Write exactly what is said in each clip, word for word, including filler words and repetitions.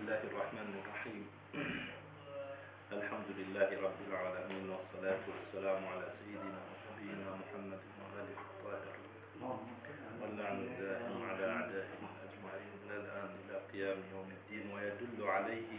الله الرحمن الرحيم. الحمد لله رب العالمين، والصلاة والسلام على سيدنا ونبينا محمد وآله الطاهرين، واللعن الدائم على أعدائهم أجمعين من الآن إلى قيام يوم الدين. ويدل عليه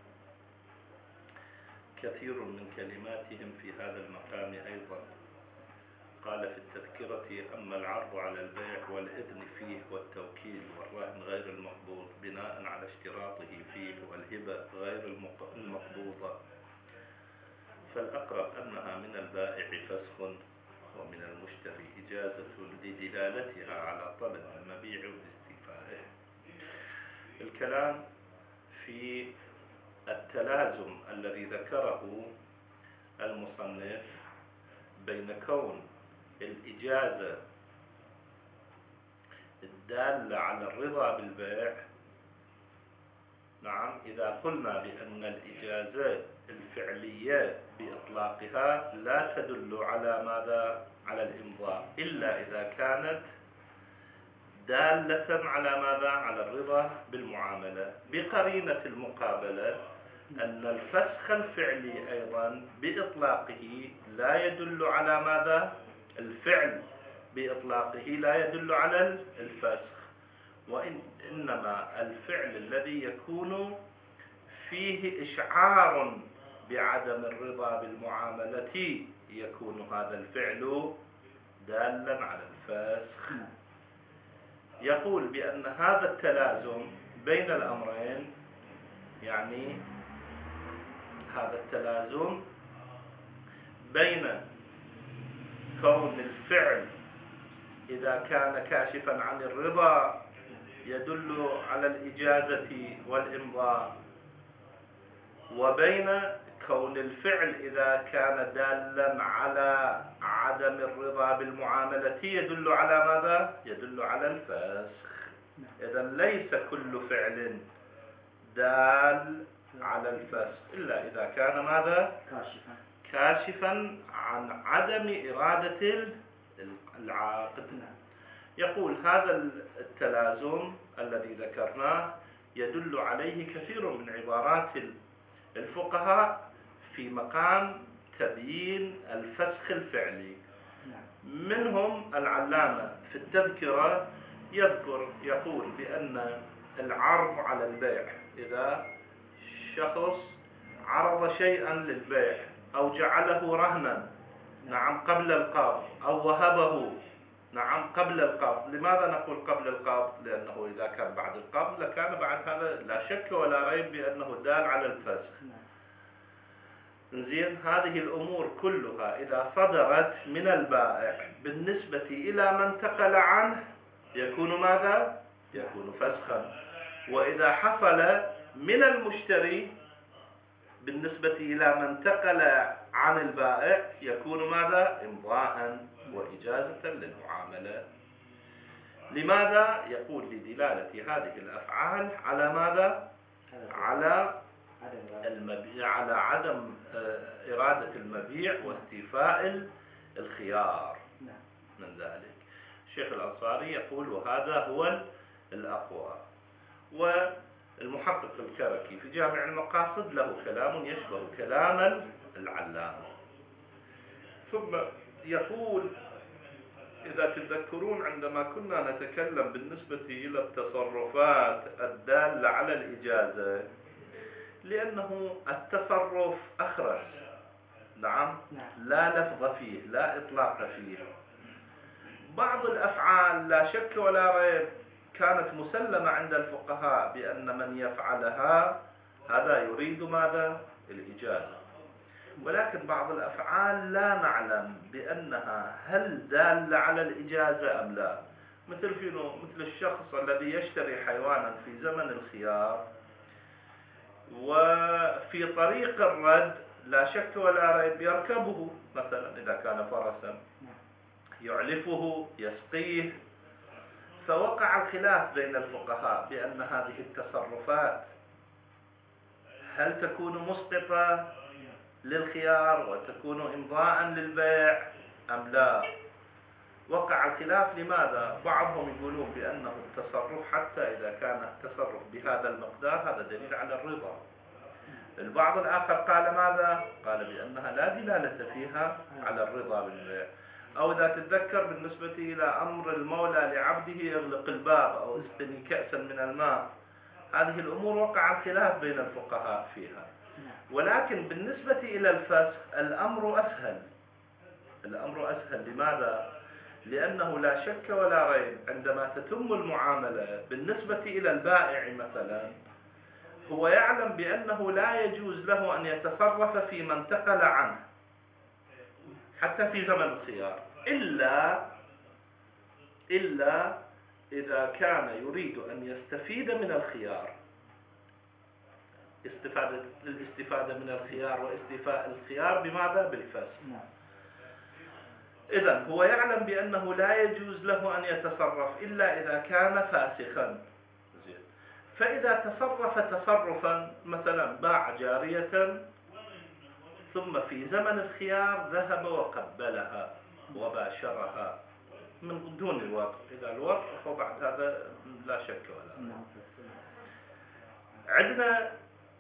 كثير من كلماتهم في هذا المقام أيضا. قال في التذكرة: أما العرض على البيع والإذن فيه والتوكيل والرهن غير المقبوض بناء على اشتراطه فيه، والهبة غير المقبوضة، فالأقرب أنها من البائع فسخ ومن المشتري إجازة لدلالتها على طلب المبيع واستيفائه. الكلام في التلازم الذي ذكره المصنف بين كون الإجازة الدالة على الرضا بالبيع. نعم، إذا قلنا بأن الإجازات الفعلية بإطلاقها لا تدل على ماذا؟ على الإمضاء، إلا إذا كانت دالة على ماذا؟ على الرضا بالمعاملة، بقرينة المقابلة أن الفسخ الفعلي أيضا بإطلاقه لا يدل على ماذا؟ الفعل بإطلاقه لا يدل على الفسخ، وإنما الفعل الذي يكون فيه إشعار بعدم الرضا بالمعاملة يكون هذا الفعل دالا على الفسخ. يقول بأن هذا التلازم بين الأمرين، يعني هذا التلازم بين كون الفعل إذا كان كاشفا عن الرضا يدل على الإجازة والإمضاء، وبين كون الفعل إذا كان دالا على عدم الرضا بالمعاملة يدل على ماذا؟ يدل على الفسخ. إذا ليس كل فعل دال على الفسخ إلا إذا كان ماذا؟ كاشفا كاشفا عن عدم إرادة العاقد. يقول هذا التلازم الذي ذكرناه يدل عليه كثير من عبارات الفقهاء في مقام تبيين الفسخ الفعلي. منهم العلامة في التذكرة يذكر يقول بأن العرض على البيع، إذا شخص عرض شيئا للبيع أو جعله رهنا، نعم، قبل القبض، أو وهبه، نعم، قبل القبض. لماذا نقول قبل القبض؟ لأنه إذا كان بعد القبض لكان بعد هذا لا شك ولا ريب بأنه دال على الفسخ. زين، هذه الأمور كلها إذا صدرت من البائع بالنسبة إلى من انتقل عنه يكون ماذا؟ يكون فسخا. وإذا حصل من المشتري بالنسبة إلى من انتقل عن البائع يكون ماذا؟ إمضاء وإجازة للمعاملة. لماذا؟ يقول لدلالة هذه الأفعال على ماذا؟ على المبيع، على عدم إرادة المبيع واستيفاء الخيار من ذلك. الشيخ الأنصاري يقول وهذا هو الأقوى. والمحقق الكركي في جامع المقاصد له كلام يشبه كلام العلامة. ثم يقول إذا تذكرون عندما كنا نتكلم بالنسبة إلى التصرفات الدالة على الإجازة، لأنه التصرف أخرس، نعم، لا لفظ فيه، لا إطلاق فيه. بعض الأفعال لا شك ولا ريب كانت مسلمة عند الفقهاء بأن من يفعلها هذا يريد ماذا؟ الإجازة. ولكن بعض الأفعال لا نعلم بأنها هل دالة على الإجازة أم لا. مثل فينو مثل الشخص الذي يشتري حيوانا في زمن الخيار، وفي طريق الرد لا شك ولا ريب يركبه، مثلا إذا كان فرسا يعلفه يسقيه. فوقع الخلاف بين الفقهاء بأن هذه التصرفات هل تكون مسقطة للخيار وتكون إمضاء للبيع أم لا. وقع الخلاف. لماذا؟ بعضهم يقولون بأنه التصرف حتى إذا كان التصرف بهذا المقدار هذا دليل على الرضا. البعض الآخر قال ماذا؟ قال بأنها لا دلالة فيها على الرضا بالبيع. أو إذا تتذكر بالنسبة إلى أمر المولى لعبده يغلق الباب أو اسقني كأسا من الماء، هذه الأمور وقع الخلاف بين الفقهاء فيها. ولكن بالنسبة إلى الفسخ الأمر أسهل. الأمر أسهل. لماذا؟ لأنه لا شك ولا ريب عندما تتم المعاملة بالنسبة إلى البائع مثلا، هو يعلم بأنه لا يجوز له أن يتصرف فيما انتقل عنه حتى في زمن الخيار، إلا إلا إذا كان يريد أن يستفيد من الخيار، استفادة الاستفادة من الخيار واستيفاء الخيار بماذا؟ بالفسخ. إذن هو يعلم بأنه لا يجوز له أن يتصرف إلا إذا كان فاسخا. فإذا تصرف تصرفا مثلا باع جارية ثم في زمن الخيار ذهب وقبلها وباشرها من دون الوقت، إذا الوقت فبعد هذا لا شك ولا. عندنا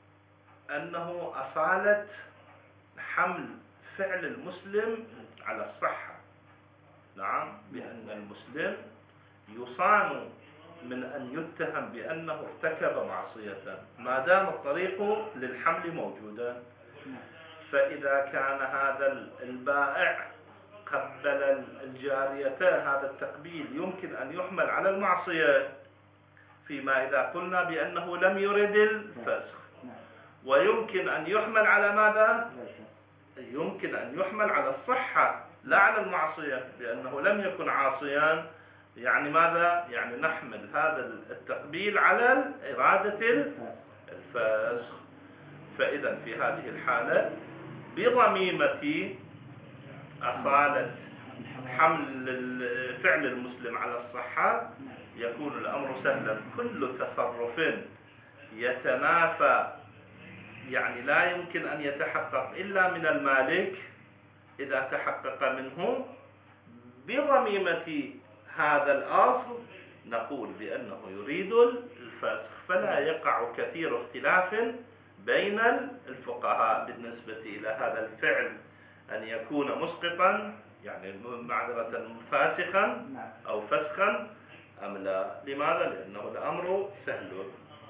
أنه أصالة حمل فعل المسلم على الصحة. نعم، بأن المسلم يصان من أن يتهم بأنه ارتكب معصية ما دام الطريق للحمل موجودا. فإذا كان هذا البائع قبل الجارية هذا التقبيل يمكن أن يحمل على المعصية، فيما إذا قلنا بأنه لم يرد الفسخ. ويمكن أن يحمل على ماذا؟ يمكن أن يحمل على الصحة لا على المعصية، لأنه لم يكن عاصيا. يعني ماذا؟ يعني نحمل هذا التقبيل على إرادة الفسخ. فإذا في هذه الحالة بضميمة أصالة حمل فعل المسلم على الصحة يكون الأمر سهلا. كل تصرف يتنافى، يعني لا يمكن أن يتحقق إلا من المالك، إذا تحقق منه بضميمة هذا الأصل نقول بأنه يريد الفسخ. فلا يقع كثير اختلاف بين الفقهاء بالنسبة إلى هذا الفعل أن يكون مسقطا، يعني معذرة فاسخا أو فسخا أم لا. لماذا؟ لأنه الأمر سهل.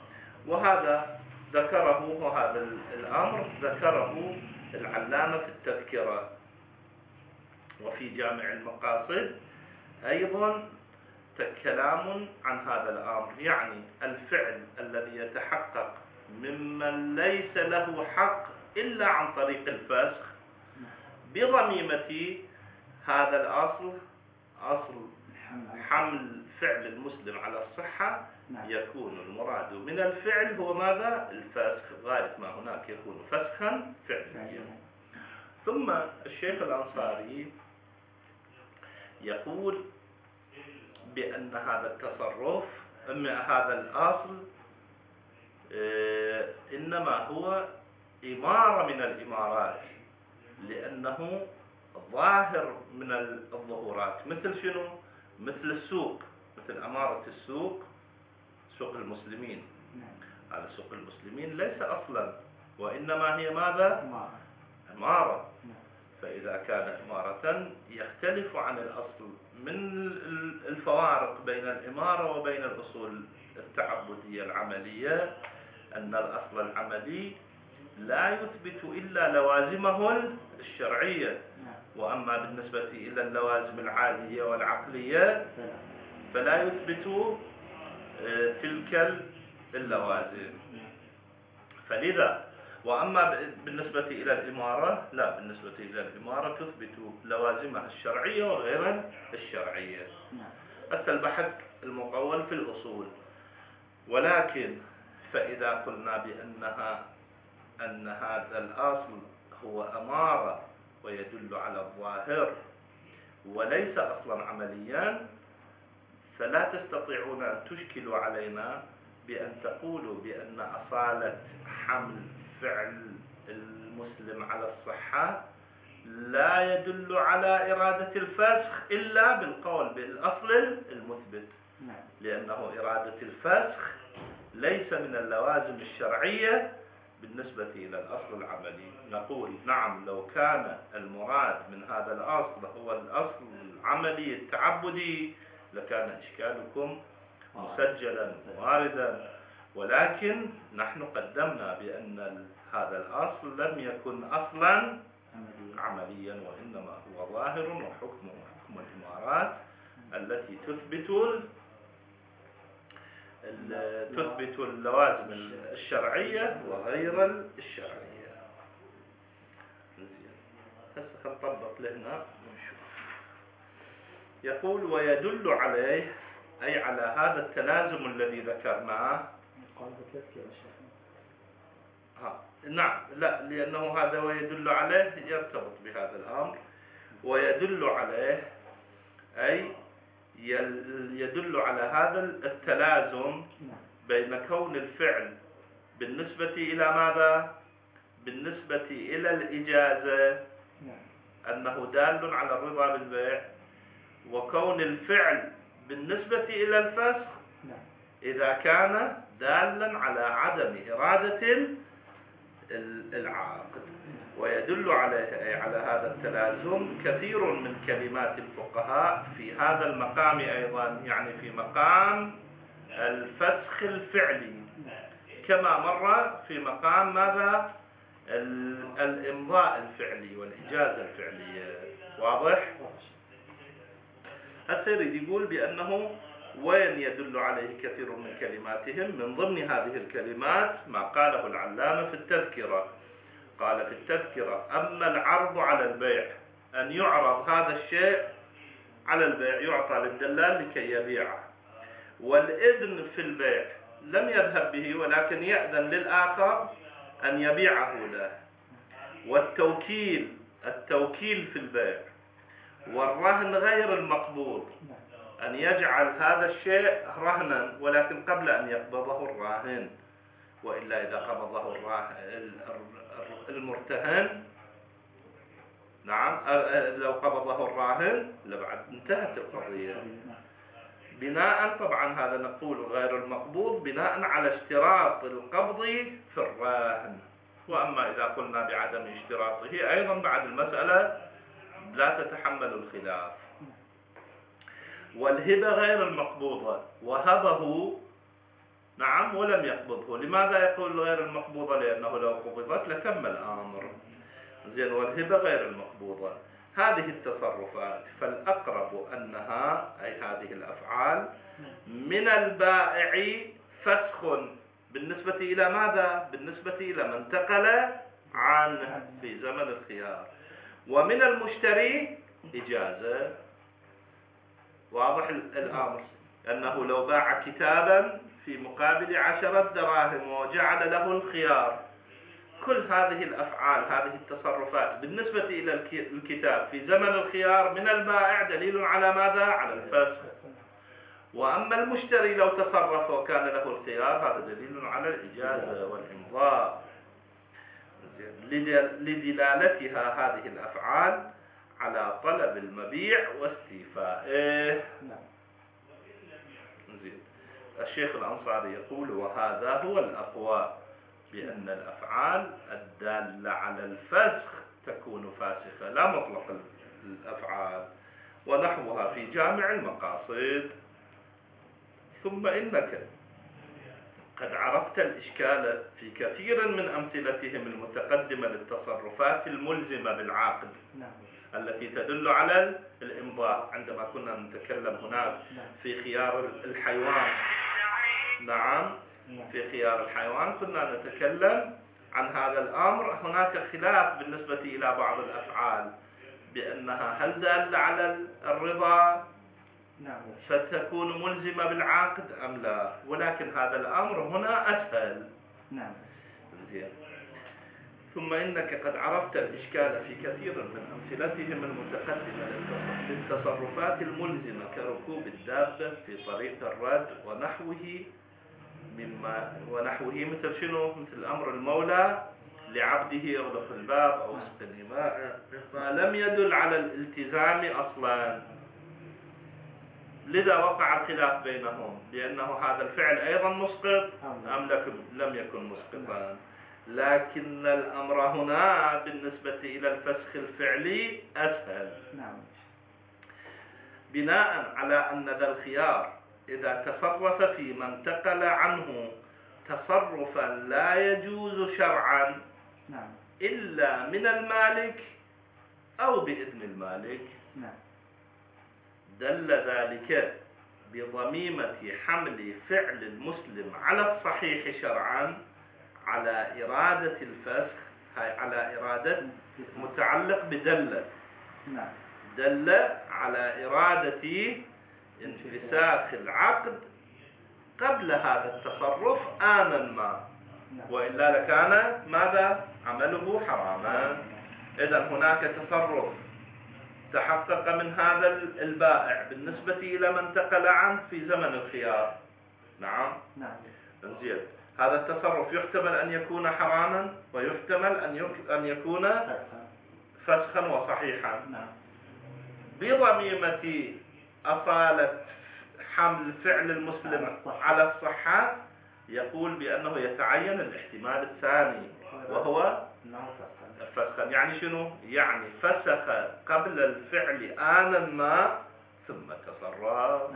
وهذا ذكره وهذا الأمر ذكره العلامة في التذكرة. وفي جامع المقاصد أيضا كلام عن هذا الأمر، يعني الفعل الذي يتحقق ممن ليس له حق إلا عن طريق الفسخ بضميمة هذا الأصل، أصل حمل فعل المسلم على الصحة، يكون المراد من الفعل هو ماذا؟ الفسخ، غاية ما هناك يكون فسخا فعليا. ثم الشيخ الأنصاري يقول بأن هذا التصرف هذا الأصل إنما هو إمارة من الإمارات، لأنه ظاهر من الظهورات. مثل شنو؟ مثل السوق، مثل أمارة السوق، سوق المسلمين. هذا سوق المسلمين ليس أصلا، وإنما هي ماذا؟ إمارة. فإذا كان إمارة يختلف عن الأصل من الفوارق بين الإمارة وبين الأصول التعبدية العملية، أن الأصل العملي لا يثبت إلا لوازمه الشرعية، وأما بالنسبة إلى اللوازم العادية والعقلية فلا يثبت تلك اللوازم. فلذا وأما بالنسبة إلى الإمارة لا، بالنسبة إلى الإمارة تثبت لوازمها الشرعية وغير الشرعية. بس البحث المقول في الأصول. ولكن فإذا قلنا بأنها أن هذا الأصل هو أمارة ويدل على الظاهر وليس أصلا عمليا، فلا تستطيعون أن تشكلوا علينا بأن تقولوا بأن أصالة حمل فعل المسلم على الصحة لا يدل على إرادة الفسخ إلا بالقول بالأصل المثبت، لأنه إرادة الفسخ ليس من اللوازم الشرعية بالنسبة إلى الأصل العملي. نقول نعم لو كان المراد من هذا الأصل هو الأصل العملي التعبدي لكان إشكالكم مسجلا واردا، ولكن نحن قدمنا بأن هذا الأصل لم يكن أصلا عمليا، وإنما هو ظاهر وحكمه حكم الإمارات التي تثبت تثبت اللوازم الشرعية وغير الشرعية. هسه نطبق لهنا ونشوف. يقول ويدل عليه أي على هذا التلازم الذي ذكرناه. ها نعم لا لأنه هذا ويدل عليه يرتبط بهذا الأمر. ويدل عليه أي يدل على هذا التلازم بين كون الفعل بالنسبة إلى ماذا؟ بالنسبة إلى الإجازة أنه دال على الرضا بالبيع، وكون الفعل بالنسبة إلى الفسخ إذا كان دالا على عدم إرادة العاقد. ويدل عليه أي على هذا التلازم كثير من كلمات الفقهاء في هذا المقام أيضا، يعني في مقام الفسخ الفعلي كما مر في مقام ماذا؟ الإمضاء الفعلي والإجازة الفعلية. واضح؟ هسه يريد يقول بأنه وين يدل عليه كثير من كلماتهم، من ضمن هذه الكلمات ما قاله العلامة في التذكرة. قال في التذكرة أما العرض على البيع أن يعرض هذا الشيء على البيع يعطى للدلال لكي يبيعه، والإذن في البيع لم يذهب به ولكن يأذن للآخر أن يبيعه له، والتوكيل التوكيل في البيع، والرهن غير المقبوض أن يجعل هذا الشيء رهنا ولكن قبل أن يقبضه الراهن، وإلا إذا قبضه المرتهن نعم لو قبضه الراهن لبعد انتهت القضية. بناء طبعا هذا نقول غير المقبوض بناء على اشتراط القبض في الراهن، وأما إذا قلنا بعدم اشتراطه أيضا بعد المسألة لا تتحمل الخلاف. والهبة غير المقبوضة وهبه نعم ولم يقبضه. لماذا يقول غير المقبوضة؟ لأنه لو قبضت لتم الأمر. زين والهبة غير المقبوضة. هذه التصرفات فالأقرب أنها أي هذه الأفعال من البائع فسخ بالنسبة إلى ماذا؟ بالنسبة إلى من انتقل عنه في زمن الخيار، ومن المشتري إجازة. واضح الأمر أنه لو باع كتابا في مقابل عشرة دراهم وجعل له الخيار، كل هذه الأفعال هذه التصرفات بالنسبة إلى الكتاب في زمن الخيار من البائع دليل على ماذا؟ على الفسخ. وأما المشتري لو تصرف وكان له الخيار هذا دليل على الإجازة والإمضاء، لدلالتها هذه الأفعال على طلب المبيع واستيفائه. زين. الشيخ الأنصاري يقول وهذا هو الأقوى بأن الأفعال الدالة على الفسخ تكون فاسخة لا مطلق الأفعال، ونحوها في جامع المقاصد. ثم إنك قد عرفت الإشكال في كثير من أمثلتهم المتقدمة للتصرفات الملزمة بالعقد التي تدل على الإمضاء عندما كنا نتكلم هناك في خيار الحيوان. نعم في خيار الحيوان كنا نتكلم عن هذا الأمر. هناك خلاف بالنسبة إلى بعض الأفعال بأنها هل دالة على الرضا فتكون ملزمة بالعقد أم لا، ولكن هذا الأمر هنا أسهل. نعم. ثم إنك قد عرفت الإشكال في كثير من أمثلتهم المتقدمة للتصرفات الملزمة كركوب الدابة في طريق الرد ونحوه مما ونحوه مثل شنو؟ مثل أمر المولى لعبده اغلق الباب أو اسقني ماء، ما لم يدل على الالتزام أصلا. لذا وقع الخلاف بينهم، لأنه هذا الفعل أيضا مسقط أم لم يكن مسقطا. لكن الأمر هنا بالنسبة إلى الفسخ الفعلي أسهل، بناء على أن ذا الخيار إذا تصرف فيما انتقل عنه تصرفا لا يجوز شرعا إلا من المالك أو بإذن المالك، دل ذلك بضميمة حمل فعل المسلم على الصحيح شرعا على إرادة الفسخ، هاي على إرادة متعلق بدل، دل على إرادة انفساخ العقد قبل هذا التصرف آنا ما، وإلا لكان ماذا؟ عمله حراما. إذن هناك تصرف تحقق من هذا البائع بالنسبة إلى من انتقل عنه في زمن الخيار. نعم زين، هذا التصرف يحتمل أن يكون حراما ويحتمل أن يكون فسخا وصحيحا. بضميمة أصالة حمل فعل المسلم على الصحة يقول بأنه يتعين الاحتمال الثاني وهو فسخا. يعني شنو؟ يعني فسخ قبل الفعل آنا ما ثم تصرف.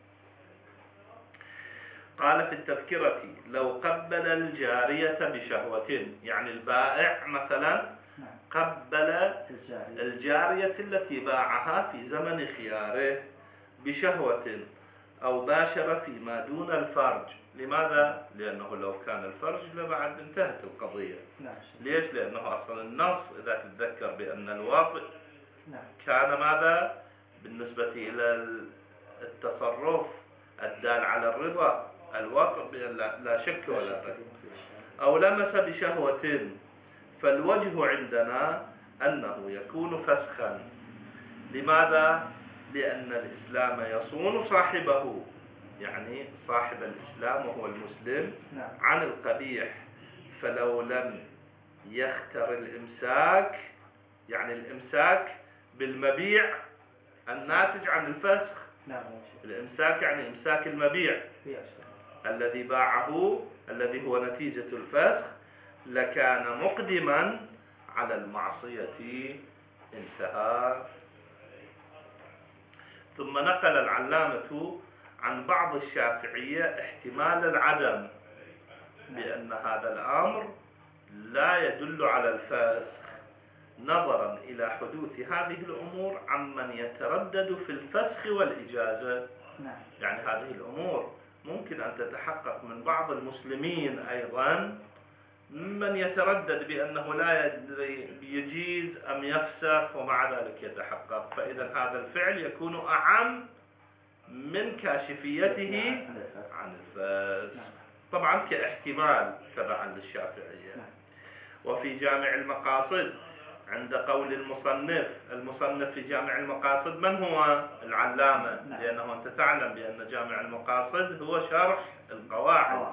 قال في التذكرة: لو قبل الجارية بشهوة، يعني البائع مثلا قبل الجارية التي باعها في زمن خياره بشهوة أو باشر فيما دون الفرج. لماذا؟ لأنه لو كان الفرج لبعد انتهت القضية. ليش؟ لأنه أصلا النص إذا تتذكر بأن الوطء كان ماذا؟ بالنسبة إلى التصرف الدال على الرضا، الوطء لا شك ولا ريب. أو لمس بشهوة، فالوجه عندنا أنه يكون فسخا. لماذا؟ لأن الإسلام يصون صاحبه، يعني صاحب الإسلام وهو المسلم، عن القبيح. فلو لم يختر الإمساك، يعني الإمساك بالمبيع الناتج عن الفسخ، الإمساك يعني إمساك المبيع الذي باعه الذي هو نتيجة الفسخ، لكان مقدما على المعصية. انتهى. ثم نقل العلامة عن بعض الشافعية احتمال العدم، بأن هذا الأمر لا يدل على الفسخ، نظرا إلى حدوث هذه الأمور عمن يتردد في الفسخ والإجازة. يعني هذه الأمور ممكن أن تتحقق من بعض المسلمين أيضا، من يتردد بأنه لا يدري يجيز أم يفسخ ومع ذلك يتحقق، فإذا هذا الفعل يكون أعم من كاشفيته عن الفسخ، طبعا كاحتمال تبعا للشافعية. وفي جامع المقاصد عند قول المصنف، المصنف في جامع المقاصد من هو؟ العلامة، لأنه أنت تعلم بأن جامع المقاصد هو شرح القواعد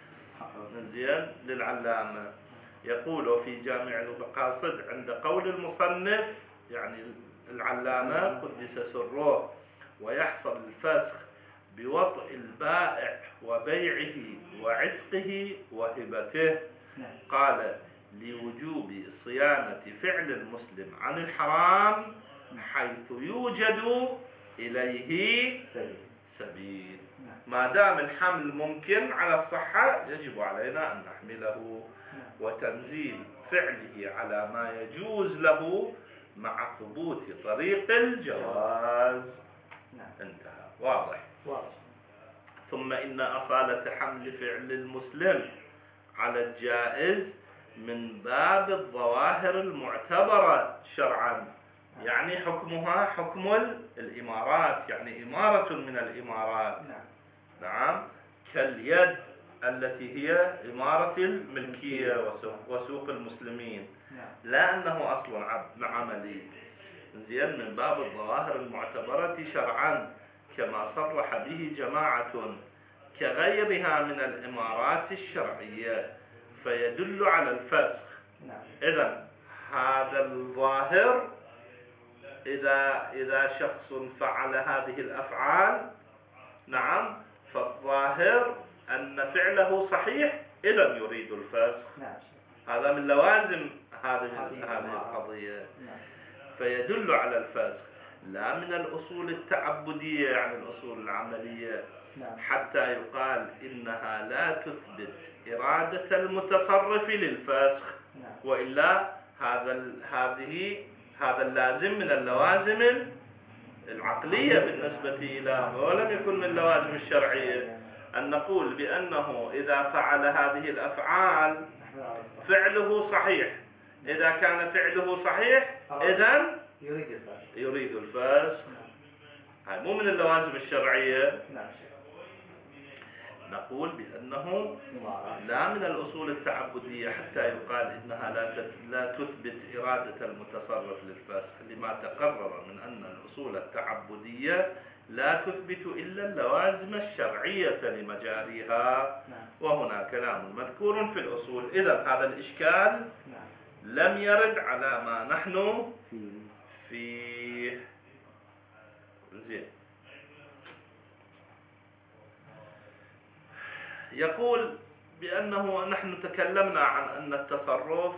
زين للعلامة. يقول في جامع المقاصد عند قول المصنف يعني العلامة قدس سره: ويحصل الفسخ بوطء البائع وبيعه وعتقه وهبته. قال: لوجوب صيانة فعل المسلم عن الحرام حيث يوجد إليه سبيل. ما دام الحمل ممكن على الصحة يجب علينا أن نحمله، وتنزيل فعله على ما يجوز له مع ثبوت طريق الجواز. انتهى. واضح؟ ثم إن أصالة حمل فعل المسلم على الجائز من باب الظواهر المعتبرة شرعا، يعني حكمها حكم الإمارات، يعني إمارة من الإمارات. نعم، كاليد التي هي إمارة الملكية وسوق المسلمين، لا أنه أصل عملي. زين، من باب الظواهر المعتبرة شرعا كما صرح به جماعة كغيرها من الإمارات الشرعية، فيدل على الفسخ إذا هذا الظاهر إذا إذا شخص فعل هذه الأفعال، نعم، فالظاهر أن فعله صحيح إذا يريد الفسخ. هذا من لوازم هذه هذه القضية، فيدل على الفسخ، لا من الأصول التعبدية يعني الأصول العملية، حتى يقال إنها لا تثبت إرادة المتصرف للفسخ، وإلا هذا هذه هذا اللازم من اللوازم العقلية بالنسبة إلى، ولم يكن من اللوازم الشرعية، أن نقول بأنه إذا فعل هذه الأفعال فعله صحيح. إذا كان فعله صحيح إذن يريد الفسخ. هاي مو من اللوازم الشرعية. نقول بأنه لا من الأصول التعبدية حتى يقال إنها لا لا تثبت إرادة المتصرف للفسخ، لما تقرر من أن الأصول التعبدية لا تثبت إلا اللوازم الشرعية لمجاريها، وهنا كلام مذكور في الأصول. إذا هذا الإشكال لم يرد على ما نحن فيه. زين. يقول بأنه نحن تكلمنا عن أن التصرف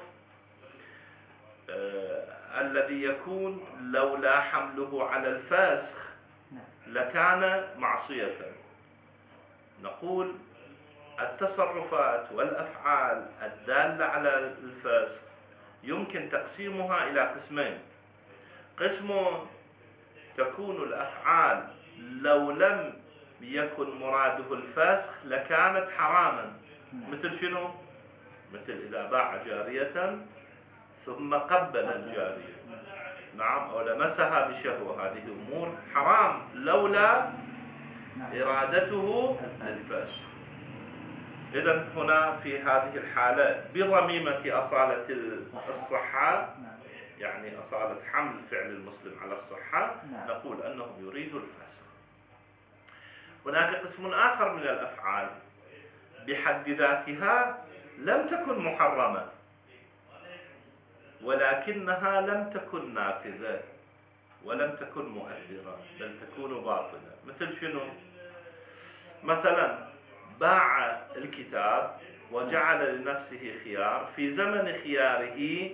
آه الذي يكون لولا حمله على الفسخ لكان معصية. نقول التصرفات والأفعال الدالة على الفسخ يمكن تقسيمها إلى قسمين. قسم تكون الأفعال لو لم يكن مراده الفسخ لكانت حراما، مثل شنو؟ مثل إذا باع جارية ثم قبل الجارية، نعم، أو لمسها بشهوة، هذه أمور حرام لولا إرادته للفسخ. إذن هنا في هذه الحالة بضميمة أصالة الصحة، يعني أصالة حمل فعل المسلم على الصحة، نقول أنه يريد الفسخ. هناك قسم آخر من الأفعال بحد ذاتها لم تكن محرمة ولكنها لم تكن نافذة ولم تكن مؤثرة، بل تكون باطلة. مثل شنو؟ مثلا باع الكتاب وجعل لنفسه خيار، في زمن خياره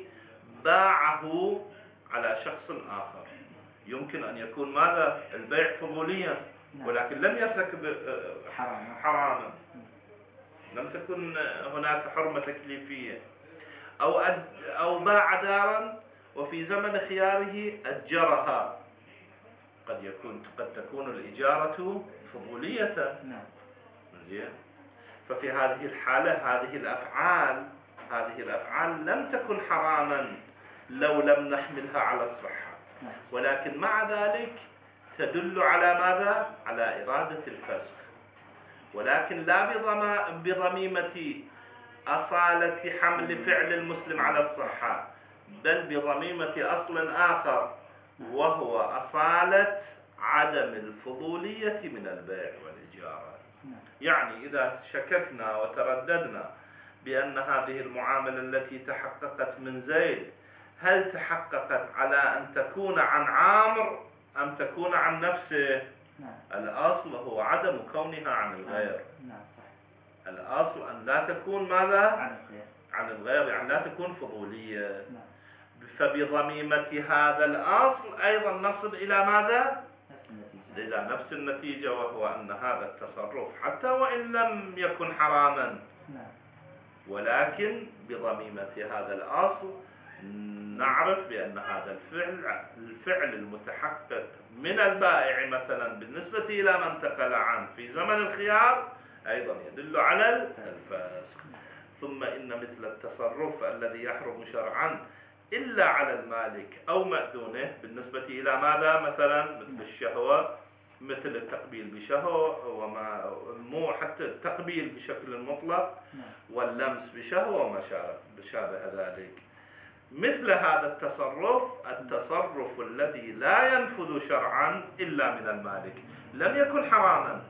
باعه على شخص آخر. يمكن أن يكون ماذا؟ البيع فضوليا، ولكن لم يرتكب حراما، لم تكن هناك حرمة تكليفية. أو أو باع دارا وفي زمن خياره أجرها، قد يكون قد تكون الإجارة فضولية. زين. ففي هذه الحالة هذه الأفعال هذه الأفعال لم تكن حراما لو لم نحملها على الصحة، ولكن مع ذلك تدل على ماذا؟ على إرادة الفسخ، ولكن لا بضميمة أصالة حمل فعل المسلم على الصحة، بل بضميمة أصل آخر وهو أصالة عدم الفضولية من البيع والإجارة. يعني إذا شككنا وترددنا بأن هذه المعاملة التي تحققت من زيد هل تحققت على أن تكون عن عامر أم تكون عن نفسه، الأصل هو عدم كونها عن الغير. الأصل أن لا تكون ماذا؟ عن الغير، يعني لا تكون فضولية. فبضميمة هذا الأصل أيضا نصل إلى ماذا؟ إلى نفس النتيجة، وهو أن هذا التصرف حتى وإن لم يكن حراما، ولكن بضميمة هذا الأصل نعرف بأن هذا الفعل الفعل المتحقق من البائع مثلا بالنسبة إلى من انتقل عنه في زمن الخيار أيضا يدل على الفسخ. ثم إن مثل التصرف الذي يحرم شرعا إلا على المالك أو مأذونه بالنسبة إلى ماذا؟ مثلا مثل الشهوة، مثل التقبيل بشهوة، وما مو حتى التقبيل بشكل مطلق، واللمس بشهوة وما شابه ذلك. مثل هذا التصرف التصرف الذي لا ينفذ شرعا إلا من المالك، لم يكن حراما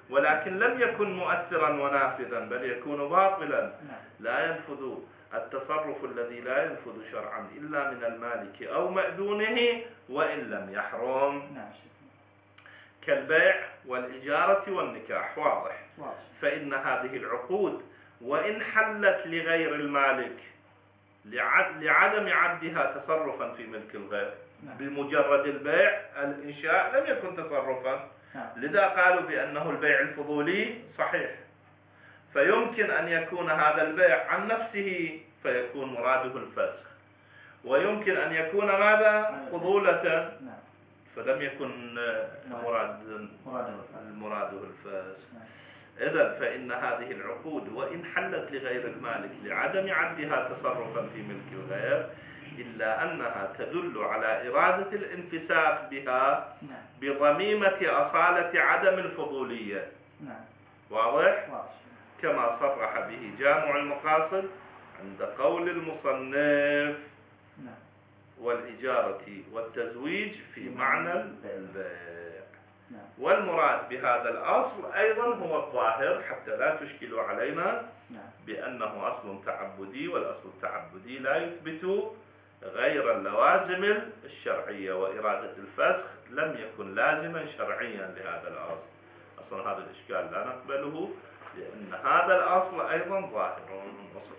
ولكن لم يكن مؤثرا ونافذا بل يكون باطلا، لا ينفذ التصرف الذي لا ينفذ شرعا إلا من المالك أو مأذونه وإن لم يحرم، كالبيع والإجارة والنكاح. واضح؟ فإن هذه العقود وإن حلت لغير المالك لعدم عدها تصرفا في ملك الغير، بمجرد البيع الإنشاء لم يكن تصرفا، لذا قالوا بأنه البيع الفضولي صحيح، فيمكن أن يكون هذا البيع عن نفسه فيكون مراده الفسخ، ويمكن أن يكون ماذا؟ فضولة فلم يكن مراد مراده الفسخ. إذن فإن هذه العقود وإن حلت لغير المالك لعدم عدها تصرفا في ملك الغير إلا أنها تدل على إرادة الانفساخ بها بضميمة أصالة عدم الفضولية. واضح؟ كما صرح به جامع المقاصد عند قول المصنف والإجارة والتزويج في معنى البيع. والمراد بهذا الأصل أيضا هو الظاهر حتى لا تشكلوا علينا بأنه أصل تعبدي، والأصل التعبدي لا يثبت غير اللوازم الشرعية، وإرادة الفسخ لم يكن لازما شرعيا لهذا الأصل. أصلا هذا الإشكال لا نقبله لأن هذا الأصل أيضا ظاهر.